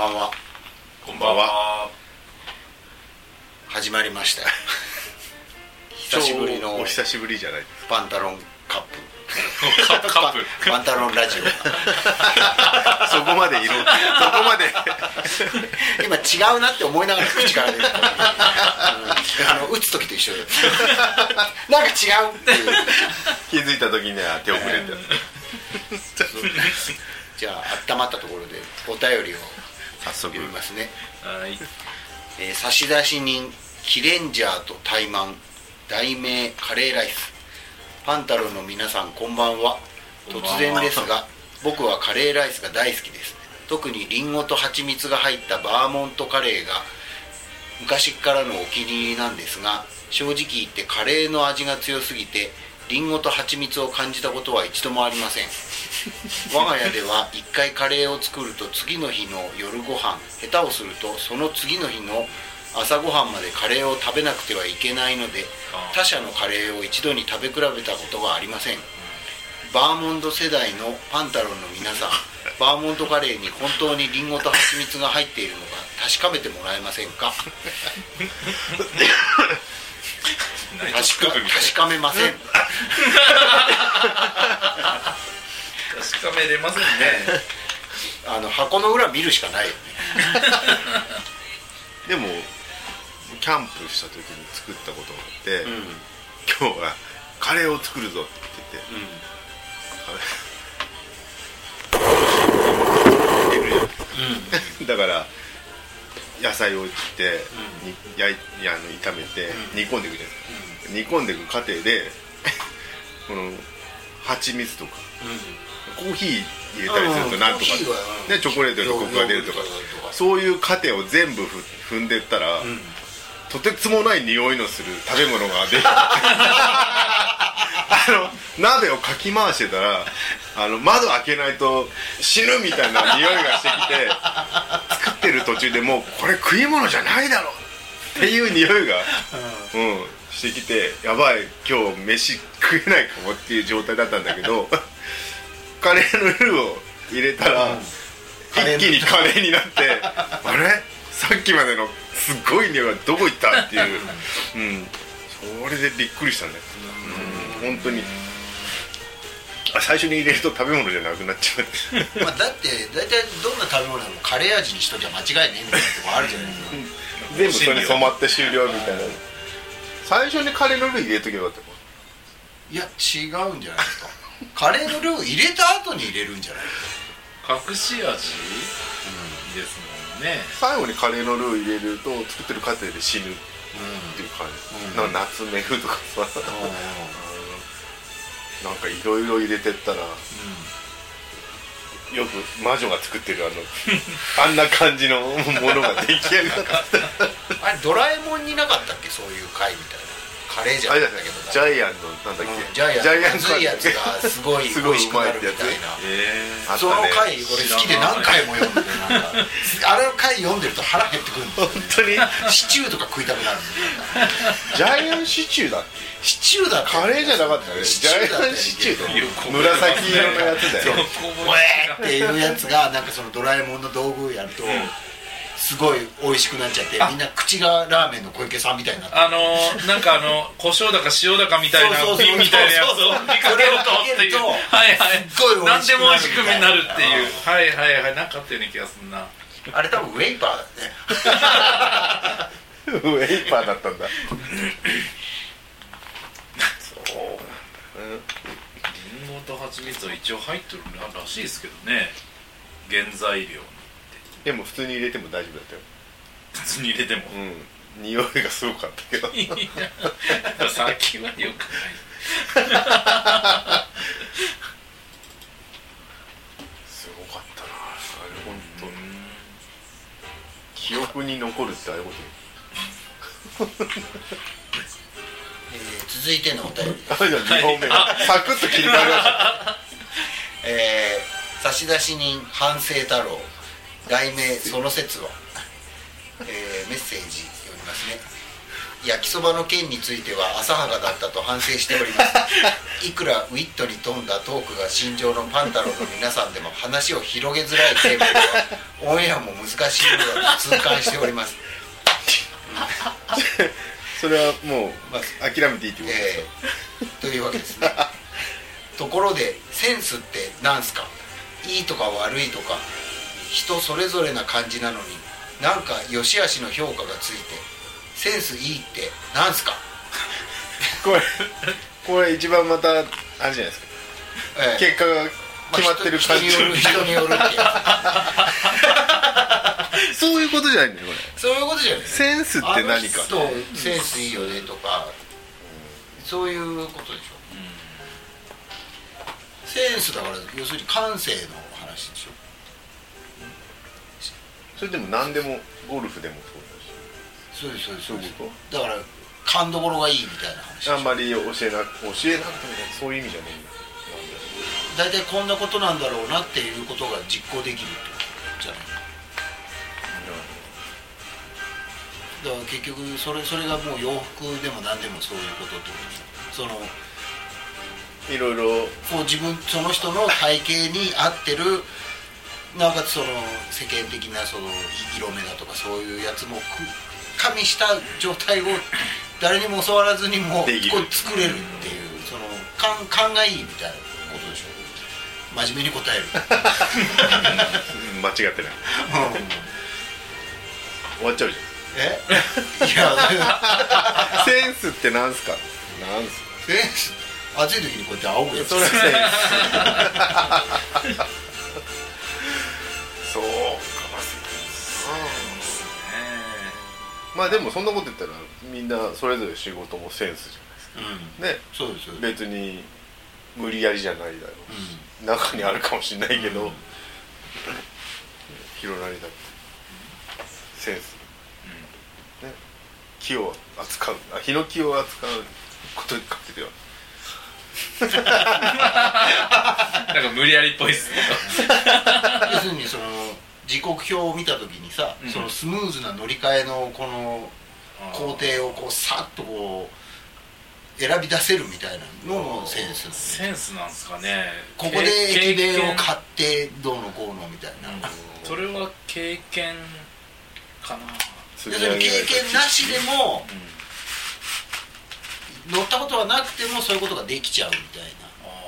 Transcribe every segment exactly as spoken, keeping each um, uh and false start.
ばんは。 こんばんは。 始まりましたよ。久しぶりのお久しぶりじゃないパンタロンカップカップカップパンタロンラジオそこまで色そこまで今違うなって思いながら口から出てた、うん、あの打つ時と一緒でなんか違うっていう気づいた時には手遅れってやつじゃあ温まったところでお便りを早速読みますね。 はい、 えー、差出人キレンジャーとタイマン、題名カレーライス。パンタロンの皆さんこんばんは。突然ですが僕はカレーライスが大好きです。特にリンゴと蜂蜜が入ったバーモントカレーが昔からのお気に入りなんですが、正直言ってカレーの味が強すぎてリンゴと蜂蜜を感じたことは一度もありません。我が家では一回カレーを作ると次の日の夜ご飯、下手をするとその次の日の朝ごはんまでカレーを食べなくてはいけないので、他社のカレーを一度に食べ比べたことがありません。バーモント世代のパンタロンの皆さん、バーモントカレーに本当にリンゴと蜂蜜が入っているのか確かめてもらえませんか？確か、確かめません。 確かめれませんね。 あの箱の裏見るしかないよね。 でもキャンプした時に作ったことがあって、うん、今日はカレーを作るぞって言って、うん、だから野菜を切って、うん、にやいやあの炒めて、うん、煮込んでいくじゃないですか、うん、煮込んでいく過程でこの蜂蜜とか、うん、コーヒー入れたりするとなんとか、ね、チョコレートでコクが出るとか、そういう過程を全部踏んでったら、うん、とてつもない匂いのする食べ物が出てあの鍋をかき回してたらあの窓開けないと死ぬみたいな匂いがしてきて作ってる途中でもうこれ食い物じゃないだろっていう匂いが、うん、してきてやばい今日飯食えないかもっていう状態だったんだけどカレーのルーを入れたら、うん、一気にカレーになってあれさっきまでのすっごい匂いがどこ行ったっていう、うん、それでびっくりしたね、うん、本当に最初に入れると食べ物じゃなくなっちゃうまあだって大体どんな食べ物でもカレー味にしときゃ間違いねえみたいなとこあるじゃないですか全部それに染まって終了みたいな、うん、最初にカレーのルー入れとけばっていや違うんじゃないですかカレーのルー入れた後に入れるんじゃないですか。 隠し味、うん、ですもんね。 最後にカレーのルー入れると作ってる過程で死ぬっていう感じ、うん、なんかナツメグとかさ、うん、なんかいろいろ入れてったら、うん、よく魔女が作ってるあのあんな感じのものが出来上がったあれドラえもんになかったっけそういう回みたいな。カレーじゃなかったけどジャイアンのなんだっけ、 うん、ジャイアンの熱いやつがすごい美味しくなるみたいな、えー、その回俺好きで何回も読んでなんかあれの回読んでると腹減ってくるんですよ、ね、本当にシチューとか食いたくなるんですよ。 ジャイアンシチューだっけシチューだってカレーじゃなかったね。ジャイアンシチューだ紫色のやつだよっていうやつがなんかそのドラえもんの道具やると、うんすごい美味しくなっちゃってみんな口がラーメンの小池さんみたいになってあのー、なんかあの胡椒だか塩だかみたいな瓶みたいなやつを振りかけるとっていうはいはい何でも美味しくなるっていうはいはいはいなんかあったような気がするな。 あれ多分ウェイパーだねウェイパーだったんだそうリンゴと蜂蜜は一応入ってるらしいですけどね原材料。 でも普通に入れても大丈夫だったよ。 普通に入れてもうん匂いがすごかったけどさっきはよくないすごかったなあれ本当記憶に残るってああいうことえー、続いてのお便りあじゃあにほんめサクッと切り替えましたえー、差出人反省太郎題名その説は、えー、メッセージ読みますね。焼きそばの件については浅はかだったと反省しております。いくらウィットに富んだトークが心情のパンタロンの皆さんでも話を広げづらいテーマではオンエアも難しいのだと痛感しておりますそれはもう、まあ、諦めていいってことですか、 えー、というわけですねところでセンスって何すか？いいとか悪いとか人それぞれな感じなのになんか良し悪しの評価がついてセンスいいって何すか？ これこれ一番またあれじゃないですか、ええ、結果が決まってる感じ、 まあ、人, 人による人によるってそういうことじゃないんだよこれ。 そういうことじゃない。 センスって何か。 あの人センスいいよねとか、うん、そういうことでしょ、うん、センスだから要するに感性の話でしょ、 うん、それでも何でもゴルフでもそうだし、そうですそうですそういうこと。 だから勘どころがいいみたいな話。 あんまり教えな教えなくてもそういう意味じゃないんだ。 大体こんなことなんだろうなっていうことが実行できるってことじゃない、うん、だから結局それそれがもう洋服でも何でもそういうことってことでしょ。そのいろいろこう自分その人の体型に合ってるなおかつその世間的なその色目だとかそういうやつも加味した状態を誰にも教わらずにもこう作れるっていうその勘勘がいいみたいなことでしょ。真面目に答える間違ってない、うん、終わっちゃうじゃん。えいやセンスってなんすか。なんすかセンス。暑い時にこうやって仰ぐやつ。 それはセンスそうかもしれないですね。まあでもそんなこと言ったらみんなそれぞれ仕事もセンスじゃないですか、うん、ね。そうです。別に無理やりじゃないだろうし、うん、中にあるかもしれないけど、うん、広なりだってセンス、うん、ね、木を扱う、あ、ヒノキを扱うことにかけてはなんか無理やりっぽいっすね要するにその時刻表を見た時にさ、うん、そのスムーズな乗り換えのこの工程をこうさっとこう選び出せるみたいなのもセンス。 センスなんですかね。 ここで駅弁を買ってどうのこうのみたいな、うん、 それは経験かな。 経験なしでも、うん、乗ったことはなくてもそういうことができちゃうみたいな。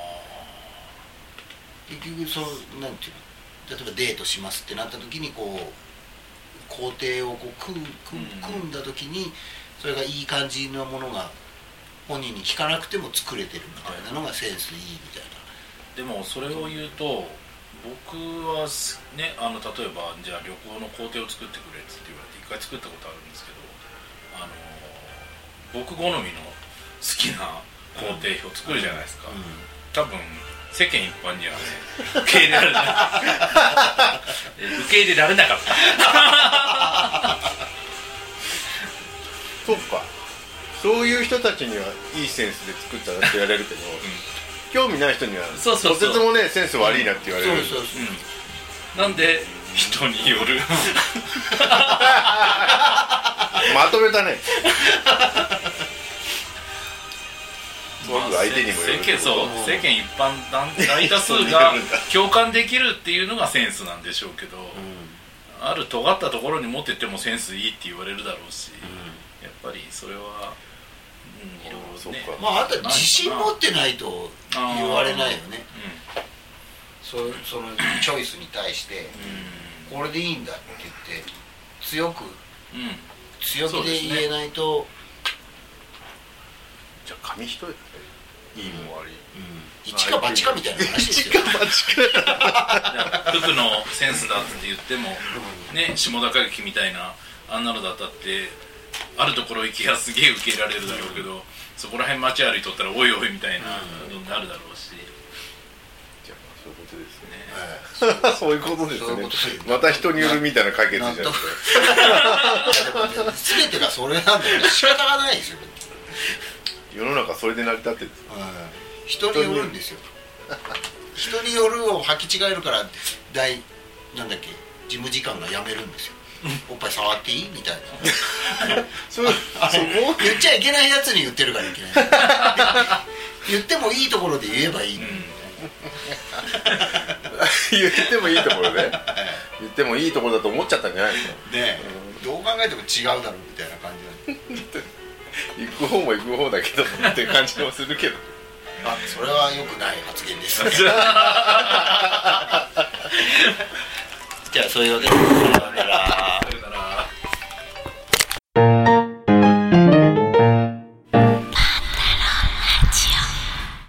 結局そうなんていうの、例えばデートしますってなった時にこう工程をこう組ん、組んだ時にそれがいい感じのものが本人に聞かなくても作れてるみたいなのがセンスいいみたいな。 でもそれを言うと僕はね、あの例えばじゃあ旅行の工程を作ってくれって言われて一回作ったことあるんですけど、あの僕好みの好きな工程表作るじゃないですか、うんうん、多分世間一般にはね受け入れられない受け入れられなかったそうか、そういう人たちにはいいセンスで作ったなって言われるけど、うん、興味ない人にはとてつもねセンス悪いなって言われる、うん、そうそうそう、 うん、なんで人によるまとめたね相手にもよる、 世間、そう、世間一般大多数が共感できるっていうのがセンスなんでしょうけど、うん、ある尖ったところに持ってってもセンスいいって言われるだろうし、うん、やっぱりそれは、うん、いろいろね、 まああとは自信持ってないと言われないよね、うん、そ, そのチョイスに対して、うん、これでいいんだって言って強く、うん、強気で言えないと、 じゃあ紙一重だね、いいも悪い、うん、 一か八かみたいな話ですよ。 一か八か服のセンスだって言ってもね、下高雪みたいなあんなのだったってあるところ行きがすげえ受け入れられるだろうけど、うん、そこら辺街歩いとったらおいおいみたいなのになるだろうし、 じゃあまあそういうことですね、そういうことですね。また人によるみたいな解決じゃなくて全てがそれなんだよね、仕方がないですよ。 世の中それで成り立ってるんです、うん、 人によるんですよ人によるを履き違えるから大なんだっけ事務次官が辞めるんですよおっぱい触っていいみたいなそれあれ言っちゃいけないやつに言ってるからいけない言ってもいいところで言えばいい、うん言ってもいいところで言ってもいいところだと思っちゃったんじゃないですかね、うん、どう考えても違うだろうみたいな感じ行く方も行く方だけどっていう感じもするけどあ、それは良くない発言ですじゃあそういうわけでさようなら。